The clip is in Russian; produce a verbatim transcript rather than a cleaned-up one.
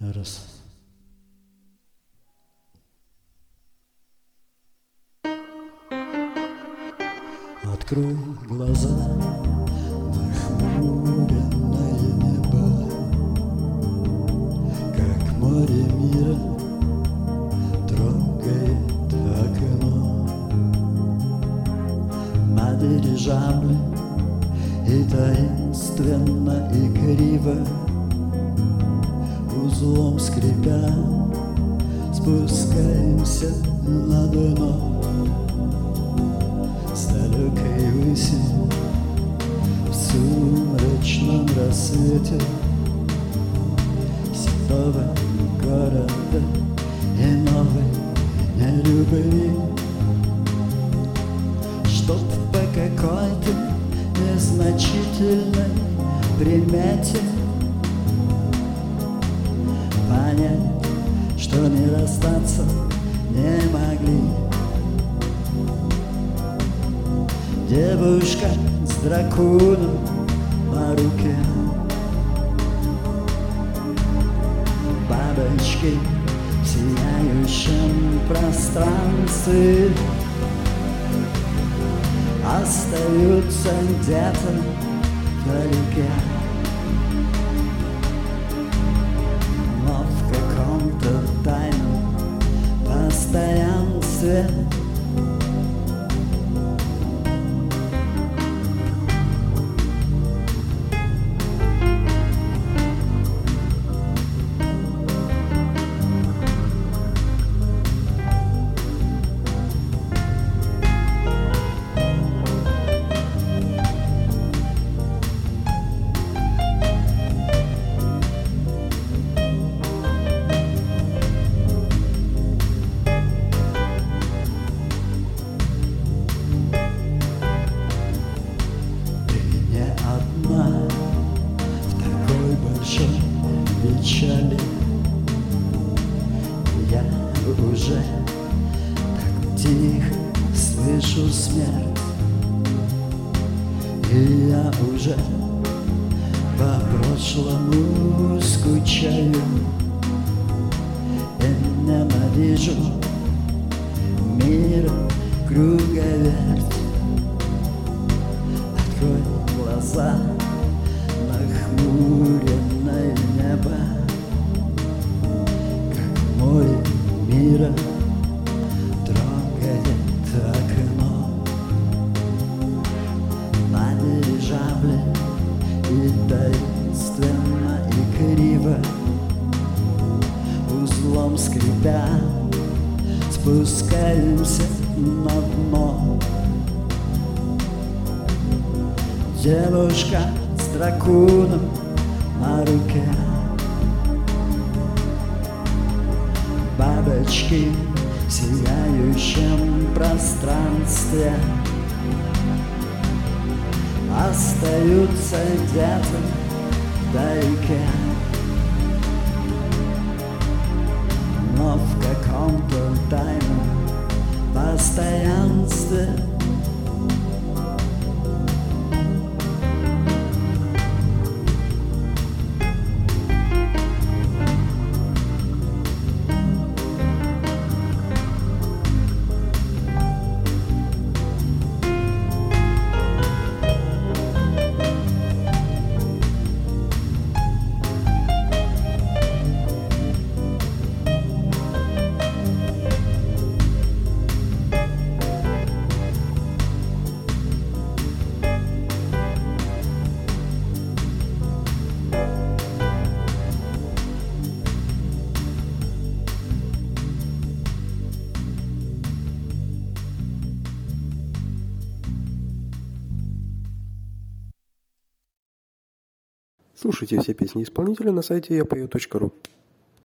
Раз. Открой глаза, нахмуренное небо, как море мира трогает окно. На дирижабле и таинственно, и криво, узлом скрипя, спускаемся на дно. С далекой выси в сумрачном рассвете седого города и новой нелюбви, чтоб по какой-то незначительной примете понять, что не расстаться не могли. Девушка с драконом на руке, бабочки в сияющем пространстве остаются где-то вдалеке, но в каком-то тайном постоянстве. Печали я уже так тихо слышу смерть, и я уже по прошлому скучаю и ненавижу мир круговерть. Открой глаза, нахмуренное небо, как море мира трогает окно. На дирижабле и таинственно, и криво, узлом скрипя, спускаемся на дно. Девушка с драконом на руке, бабочки в сияющем пространстве остаются где-то вдалеке, но в каком-то тайном постоянстве. Слушайте все песни исполнителя на сайте я пою точка ру.